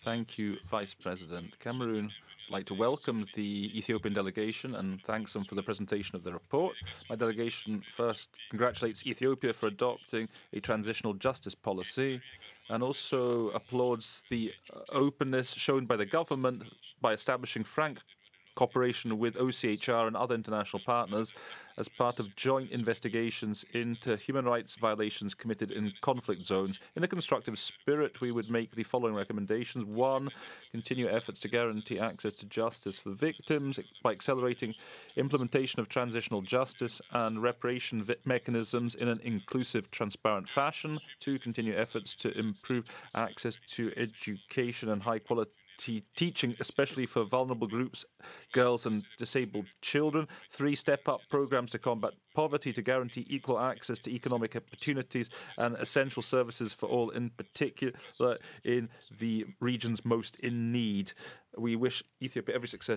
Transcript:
Thank you, Vice President. Cameroon would like to welcome the Ethiopian delegation and thanks them for the presentation of the report. My delegation first congratulates Ethiopia for adopting a transitional justice policy and also applauds the openness shown by the government by establishing frank cooperation with OCHR and other international partners as part of joint investigations into human rights violations committed in conflict zones. In a constructive spirit, we would make the following recommendations. One, continue efforts to guarantee access to justice for victims by accelerating implementation of transitional justice and reparation mechanisms in an inclusive, transparent fashion. Two, continue efforts to improve access to education and high quality teaching, especially for vulnerable groups, girls and disabled children. Three, step up programs to combat poverty to guarantee equal access to economic opportunities and essential services for all, in particular in the regions most in need. We wish Ethiopia every success